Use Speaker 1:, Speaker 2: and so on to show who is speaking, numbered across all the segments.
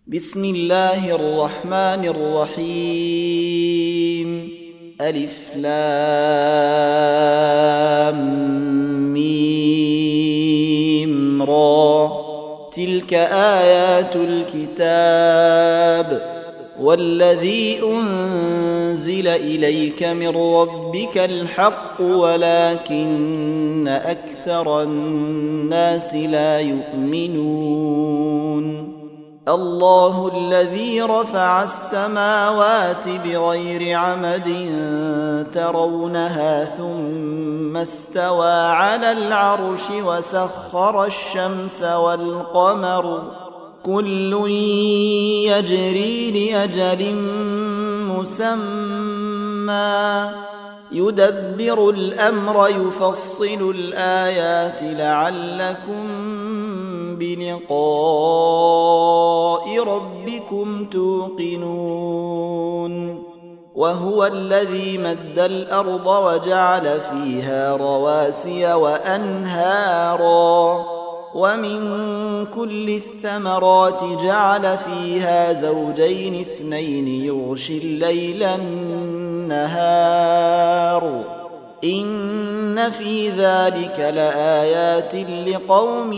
Speaker 1: بسم الله الرحمن الرحيم. ألف لام ميم را. تلك آيات الكتاب والذي أنزل إليك من ربك الحق ولكن أكثر الناس لا يؤمنون. الله الذي رفع السماوات بغير عمد ترونها ثم استوى على العرش وسخر الشمس والقمر كل يجري لأجل مسمى يدبر الأمر يفصل الآيات لعلكم بلقاء ربكم توقنون. وهو الذي مد الأرض وجعل فيها رواسي وأنهارا ومن كل الثمرات جعل فيها زوجين اثنين يغشي الليل النهار إن في ذلك لآيات لقوم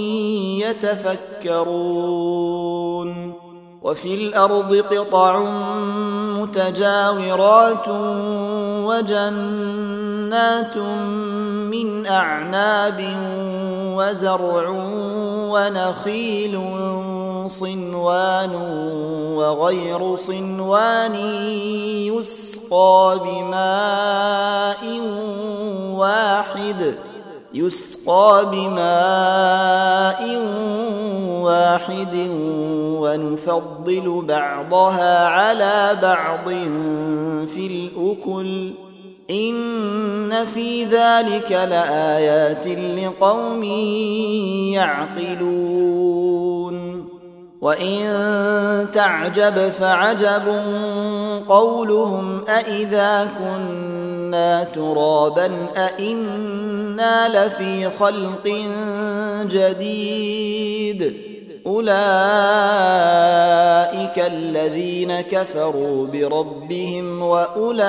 Speaker 1: يتفكرون. وفي الأرض قطع متجاورات وجنات من أعناب وزرع ونخيل صنوان وغير صنوان يسقى بماء واحد ونفضل بعضها على بعض في الأكل إن في ذلك لآيات لقوم يعقلون. وإن تعجب فعجب قولهم أإذا كنا ترابا أإنا لفي خلق جديد أولئك الذين كفروا بربهم وأولئك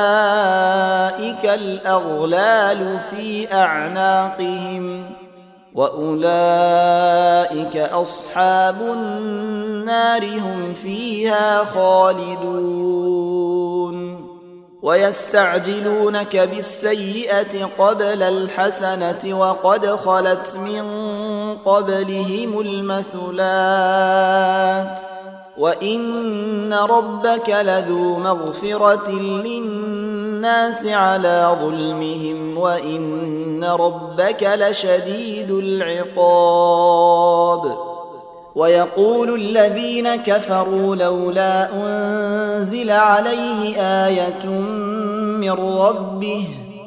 Speaker 1: الأغلال في أعناقهم وأولئك أصحاب النار هم فيها خالدون. ويستعجلونك بالسيئة قبل الحسنة وقد خلت من قبلهم المثلات وإن ربك لذو مغفرة للناس على ظلمهم وإن ربك لشديد العقاب. ويقول الذين كفروا لولا أنزل عليه آية من ربه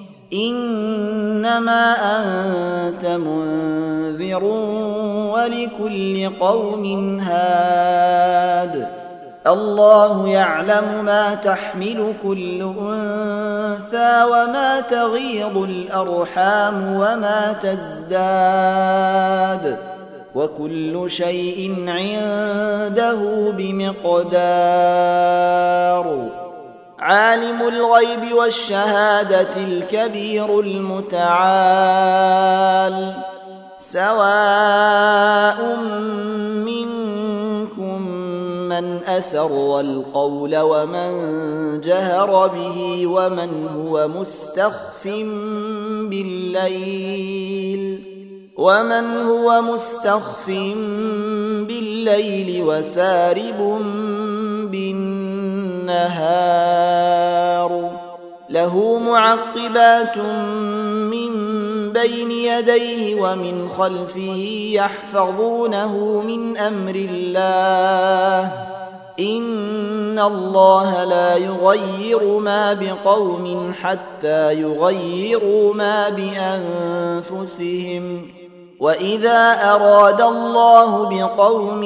Speaker 1: إنما أنت منذر ولكل قوم هاد. الله يعلم ما تحمل كل أنثى وما تغيض الأرحام وما تزداد وكل شيء عنده بمقدار. عالم الغيب والشهادة الكبير المتعال سواء منكم من أسر القول ومن جهر به ومن هو مستخف بالليل وسارب بالنهار له معقبات من بين يديه ومن خلفه يحفظونه من أمر الله إن الله لا يغير ما بقوم حتى يغيروا ما بأنفسهم وإذا أراد الله بقوم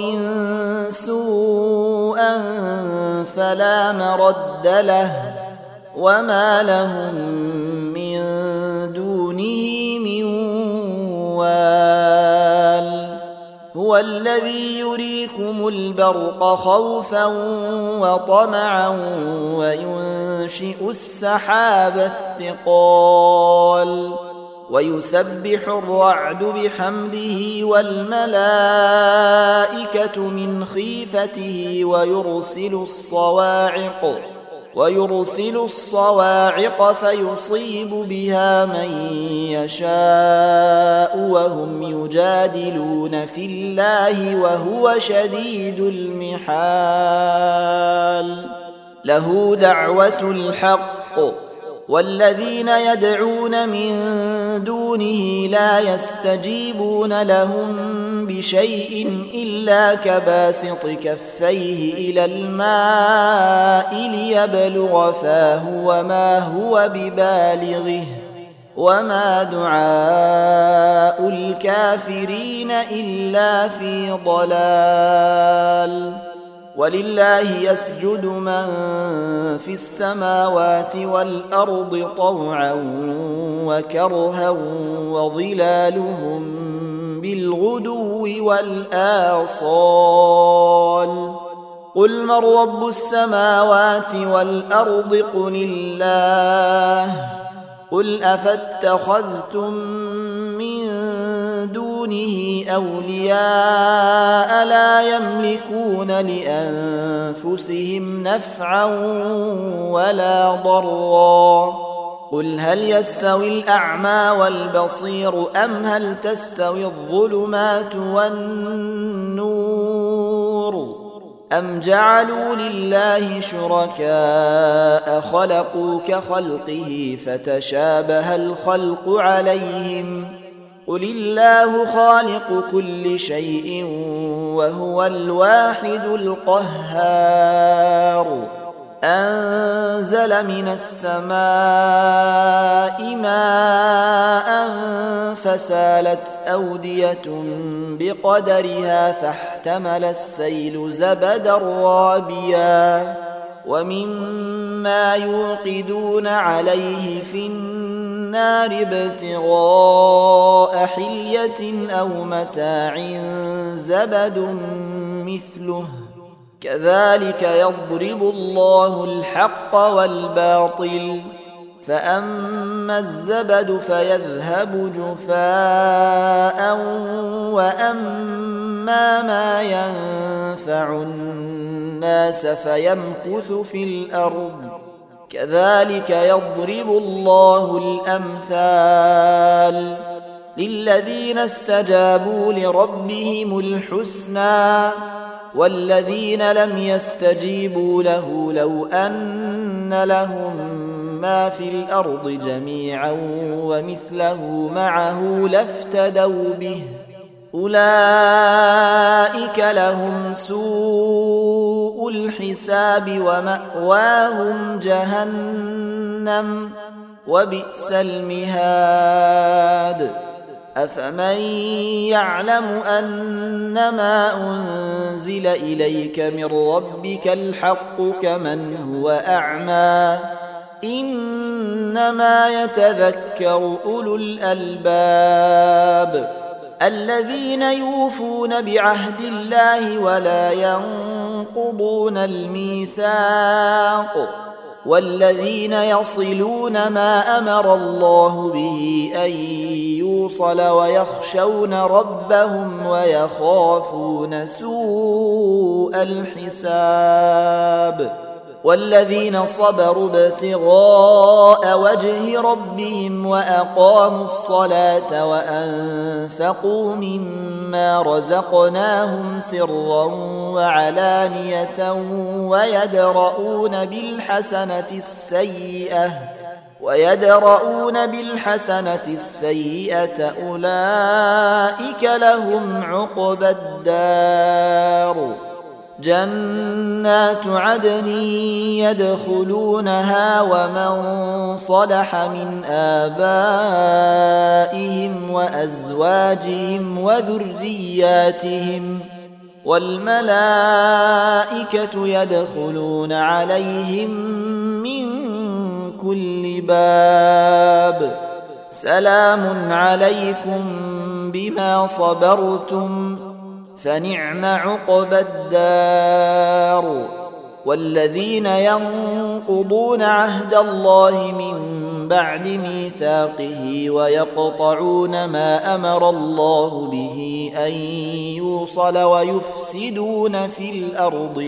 Speaker 1: سوءا فلا مرد له وما لهم من دونه من وال هو الذي يريكم البرق خوفا وطمعا وينشئ السحاب الثقال ويسبح الرعد بحمده والملائكة من خيفته ويرسل الصواعق فيصيب بها من يشاء وهم يجادلون في الله وهو شديد المحال له دعوة الحق والذين يدعون من دونه لا يستجيبون لهم بشيء إلا كباسط كفيه إلى الماء ليبلغ فاه وما هو ببالغه وما دعاء الكافرين إلا في ضلال ولله يسجد من في السماوات والأرض طوعا وكرها وظلالهم بالغدو والآصال قل من رب السماوات والأرض قل الله قل أفاتخذتم من دونه أولياء لا يملكون لأنفسهم نفعا ولا ضرا قل هل يستوي الأعمى والبصير أم هل تستوي الظلمات والنور أم جعلوا لله شركاء خلقوا كخلقه فتشابه الخلق عليهم قل الله خالق كل شيء وهو الواحد القهار أنزل من السماء ماء فسالت أودية بقدرها فاحتمل السيل زبدا رابيا ومما يوقدون عليه في النار ابتغاء حلية أو متاع زبد مثله كذلك يضرب الله الحق والباطل فأما الزبد فيذهب جفاء وأما ما ينفع الناس فيمكث في الأرض كذلك يضرب الله الأمثال للذين استجابوا لربهم الحسنى والذين لم يستجيبوا له لو أن لهم ما في الأرض جميعا ومثله معه لافتدوا به أولئك لهم سوء الحساب ومأواهم جهنم وبئس المهاد أفمن يعلم أنما أنزل إليك من ربك الحق كمن هو أعمى إنما يتذكر أولو الألباب الذين يوفون بعهد الله ولا ينقضون الميثاق والذين يصلون ما أمر الله به أن يوصل ويخشون ربهم ويخافون سوء الحساب والذين صبروا ابتغاء وجه ربهم وأقاموا الصلاة وأنفقوا مما رزقناهم سرا وعلانية ويدرؤون بالحسنة السيئة أولئك لهم عقبى الدار جنات عدن يدخلونها ومن صلح من آبائهم وأزواجهم وذرياتهم والملائكة يدخلون عليهم من كل باب سلام عليكم بما صبرتم فنعم عقبى الدار. والذين ينقضون عهد الله من بعد ميثاقه ويقطعون ما أمر الله به أن يوصل ويفسدون في الأرض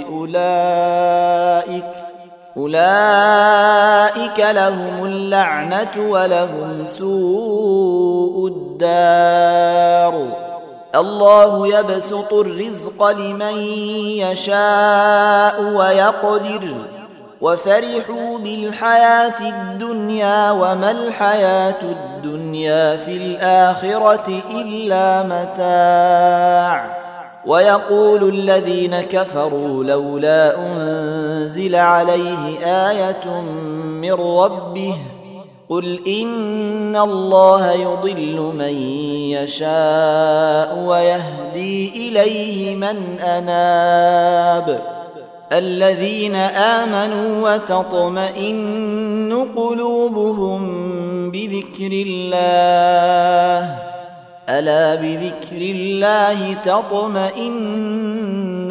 Speaker 1: أولئك لهم اللعنة ولهم سوء الدار. الله يبسط الرزق لمن يشاء ويقدر وفرحوا بالحياة الدنيا وما الحياة الدنيا في الآخرة إلا متاع. ويقول الذين كفروا لولا أنزل عليه آية من ربه قل إن الله يضل من يشاء ويهدي إليه من أناب. الذين آمنوا وتطمئن قلوبهم بذكر الله ألا بذكر الله تطمئن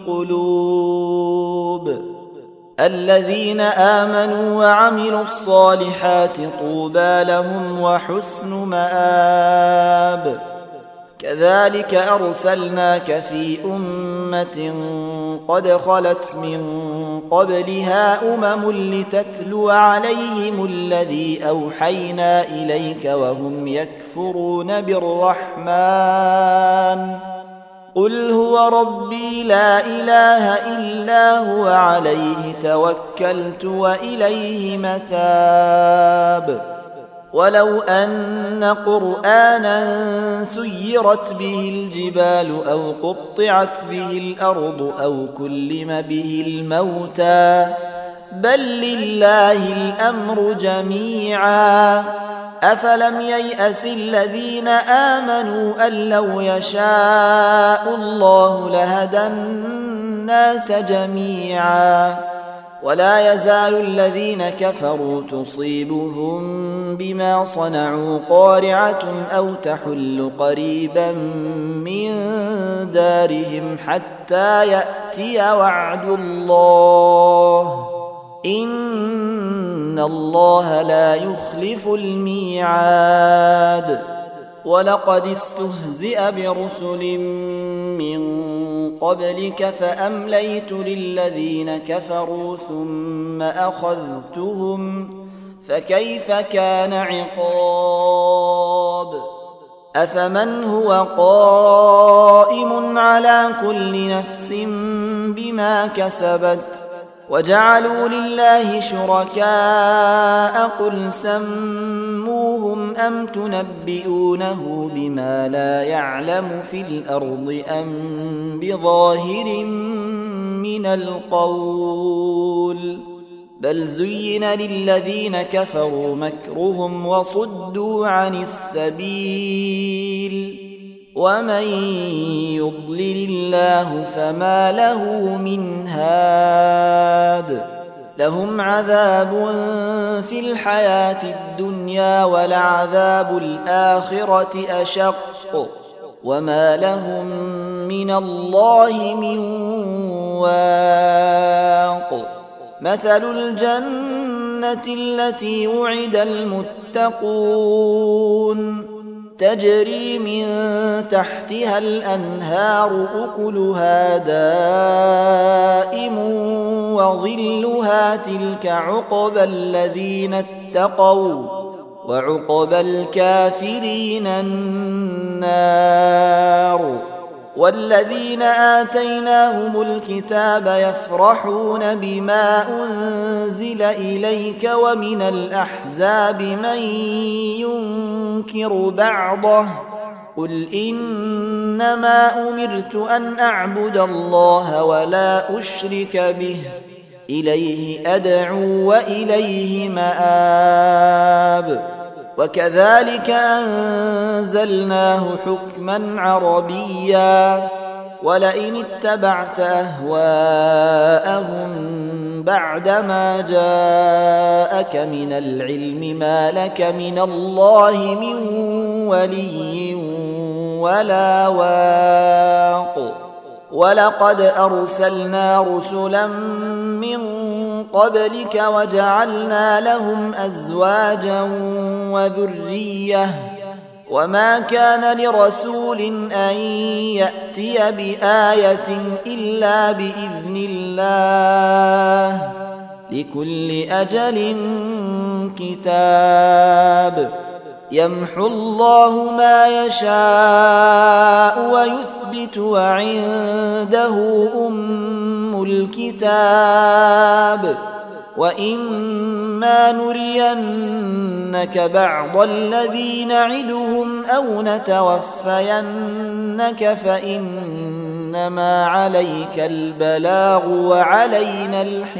Speaker 1: القلوب. الذين آمنوا وعملوا الصالحات طوبى لهم وحسن مآب. كذلك أرسلناك في أمة قد خلت من قبلها لتتلو عليهم الذي أوحينا إليك وهم يكفرون بالرحمن قل هو ربي لا إله إلا هو عليه توكلت وإليه متاب. ولو أن قرآنا سيرت به الجبال أو قطعت به الأرض أو كلم به الموتى بل لله الأمر جميعا أفلم ييأس الذين آمنوا أن لو يشاء الله لهدى الناس جميعا. ولا يزال الذين كفروا تصيبهم بما صنعوا قارعة أو تحل قريبا من دارهم حتى يأتي وعد الله إن الله لا يخلف الميعاد. ولقد استهزئ برسل من قبلك فأمليت للذين كفروا ثم أخذتهم فكيف كان عقاب. أفمن هو قائم على كل نفس بما كسبت وجعلوا لله شركاء قل سموهم أم تنبئونه بما لا يعلم في الأرض أم بظاهر من القول بل زين للذين كفروا مكرهم وصدوا عن السبيل ومن يضلل الله فما له من هاد. لهم عذاب في الحياة الدنيا ولعذاب الآخرة أشق وما لهم من الله من واق. مثل الجنة التي وعد المتقون تجري من تحتها الأنهار أكلها دائم وظلها تلك عقبى الذين اتقوا وعقبى الكافرين النار. والذين آتيناهم الكتاب يفرحون بما أنزل إليك ومن الأحزاب من ينكر بعضه قل إنما أمرت أن أعبد الله ولا أشرك به إليه أدعو وإليه مآب. وكذلك أنزلناه حكما عربيا ولئن اتبعت أهواءهم بعدما جاءك من العلم ما لك من الله من ولي ولا واق ولقد أرسلنا رسلا من قبلك وجعلنا لهم أزواجا وذرية وما كان لرسول أن يأتي بآية إلا بإذن الله لكل أجل كتاب يمحو الله ما يشاء ويثبت وعنده أم الكتاب وإما نرينك بعض الذي نعدهم أو نتوفينك فإنما عليك البلاغ وعلينا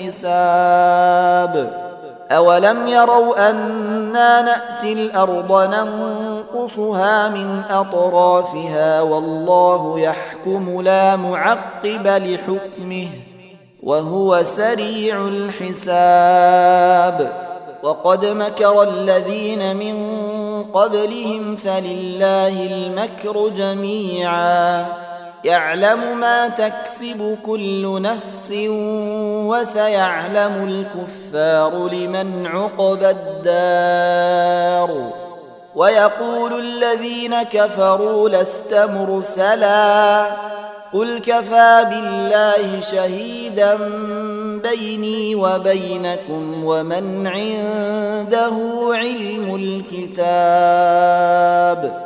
Speaker 1: الحساب أولم يروا أنا نأتي الأرض ننقصها من أطرافها والله يحكم لا معقب لحكمه وهو سريع الحساب وقد مكر الذين من قبلهم فلله المكر جميعا يعلم ما تكسب كل نفس وسيعلم الكفار لمن عقبى الدار ويقول الذين كفروا لست مرسلا قل كفى بالله شهيدا بيني وبينكم ومن عنده علم الكتاب